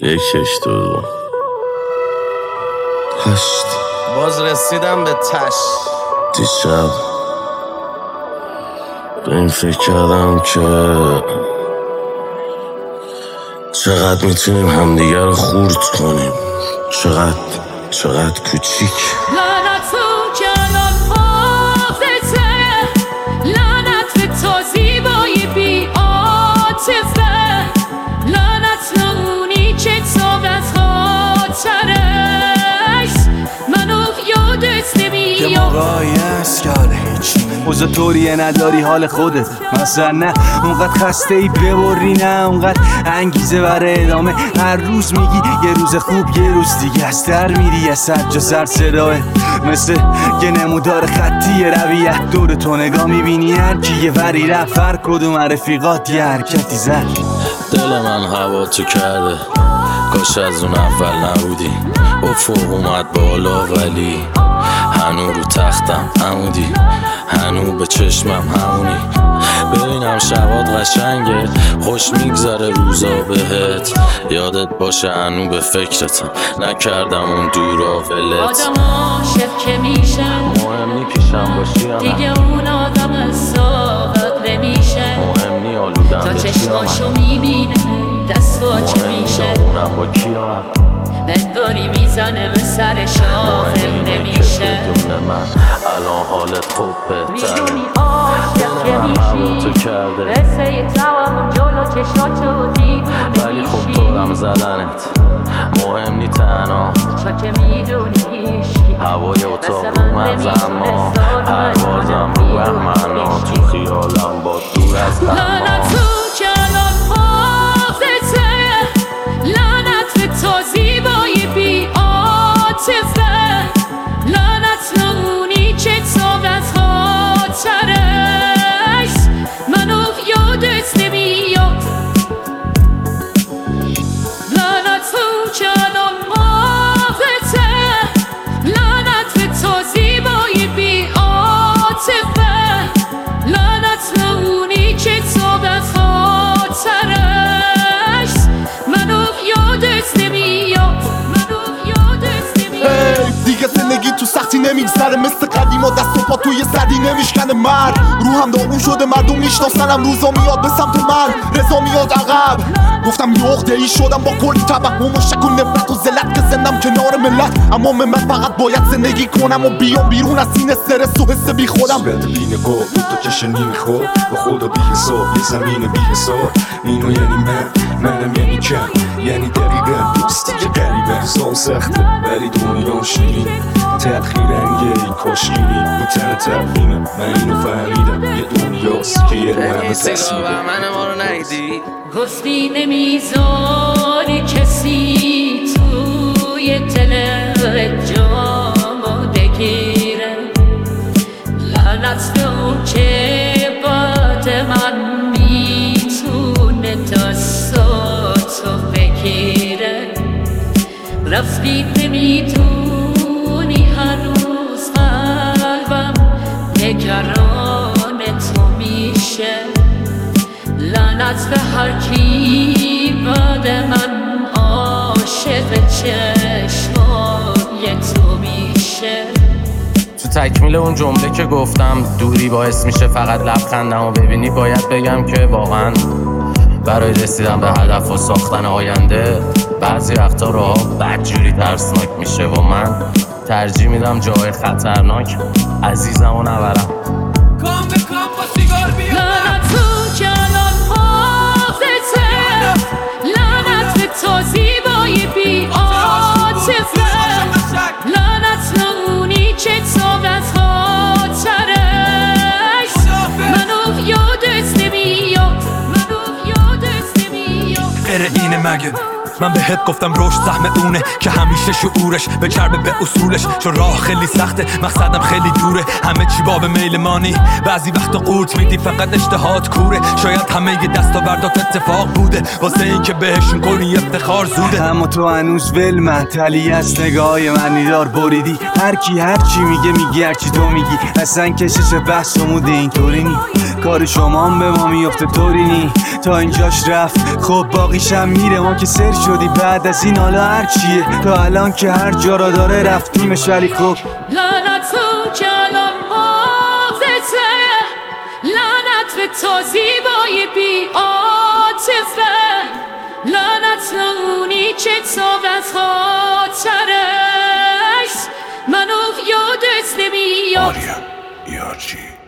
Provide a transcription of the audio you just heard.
یکش دو هشت. باز رسیدم به تش. دیشب به این فکر کردم که چقدر میتونیم همدیگه رو خورد کنیم، چقدر کوچیک. لعنت تو کلان حافظه، لعنت به تو زیبایی بی عاطفه، لعنت اونی که تو از خاطرش منو یادت نمیاد. که مقایس کرده هیچی اوزا طوریه نداری حال خودت مثلا نه اونقدر خسته ای ببری نه اونقدر انگیزه برای ادامه. هر روز میگی یه روز خوب یه روز دیگه از در میری یه سر جا سر صداه مثل یه نمودار خطی رویت دور تو نگاه میبینی هر کی یه وری رفت هر کدوم رفیقات یه حرکتی زد. دل من هوا تو کرده کاش از اون اول نبودی. افق اومد بالا ولی هنو رو تختم عمودی، هنو به چشمم همونی. ببینم شبات قشنگه خوش میگذره روزا بهت، یادت باشه هنو به فکرتم نکردم اون دورا ولت. آدم عاشق که میشن مهم نی پیشم باشی یا نه، دیگه اون آدم صاحب نمیشه. مهم نی آلودم تا بشی یا چشماشو من، میبینه دستا چه میشه. اونم با کیا بنداری میزنه به سر شاخم نمیشه. من الان حالت خوب بهتره، میدونی عاشق که هوا تو میشی کرده مثل یه توام جلو چشاتو ولی خب دیوونه طورم میشی. زدنت مهم نی تنها، تو که میدونی هیشکی هوای اتاق رو اما پروازم رو بهمنا تو خیالم با دور از لعنت اما. تو کلان حافظه، لعنت به تو زیبایی بی عاطفه، لعنت اونی که تو از خاطرش منو یادت نمیاد. لعنت تو کلان حافظه، لعنت به تو زیبایی بی عاطفه، لعنت اونی که تو از خاطرش منو یادت نمیاد. دیگه زندگی تو سختی نمیگذره مثل قدیما دست و پا توی سردی نمیشکنه. مرد روحم داغون شده مردم میشناسنم روزا میاد به سمت من رضا میاد عقب. گفتم یه عقده ای شدم با کلی توهم و شک و نفرت و ذلت که زندم کنار ملت. اما من فقط باید زندگی کنم و بیام بیرون از سینه استرس و حس بی خودم. صورت بی نگاه بود تو چشم نمیخواد با خدا بی حساب یه زمین بی حساب. اینو یعنی منم یعنی کم یعنی دقیقا دوستی که قریبه سال سخته ولی دنیا شیرین تلخی رنگه کاشینی رو تن تلخینه. من اینو فهمیدم یه دنیاست که یه رو همه تصمیده. من ما رو نهیدی گفتی نمیذاری کسی توی دل جامو بگیره. لعنت به اون که بعد من میتونه دستاتو بگیره. رفتی نمیدونی هنوز قلبم نگران تو میشه. لعنت به هر کی بعد من عاشق چشمای تو میشه. تو تکمیل اون جمله که گفتم دوری باعث میشه فقط لبخندمو ببینی، باید بگم که واقعا برای رسیدن به هدف و ساختن آینده بعضی وقتا راه بدجوری ترسناک میشه و من ترجیح میدم جای خطرناک عزیزمو نبرم. کام به کام با سیگار بیا. لعنت تو کلان حافظه، لعنت به تو زیبایی بی عاطفه، لعنت اونی که تو از خاطرش منو یادت نمیاد. غیر اینه مگه من بهت گفتم رشد سهم اونه که همیشه شعورش به چربه به اصولش. چون راه خیلی سخته مقصدم خیلی دوره، همه چی باب میل مانی بعضی وقتا قورت میدی فقط اشتهات کوره. شاید همه دستاوردات اتفاق بوده واسه این که بهشون کنی افتخار زوده. اما تو هنوز ول منطلی از نگاه من نیدار بریدی. هر کی هر چی میگه میگی هر چی تو میگی اصلا کشش بحث و موده اینطوری نی. کار شما به ما میفته طوری نی تا اینجاش رفت خب باقیشم میره ما که سر شدی بعد از این حالا هر چیه تا الان که هر جا را داره رفتیمش ولی خب لعنت تو که الان حافظه لعنت به تو زیبای بی عاطفه لعنت اونی که تو از خاطرش منو یادت نمیاد آریا یارچی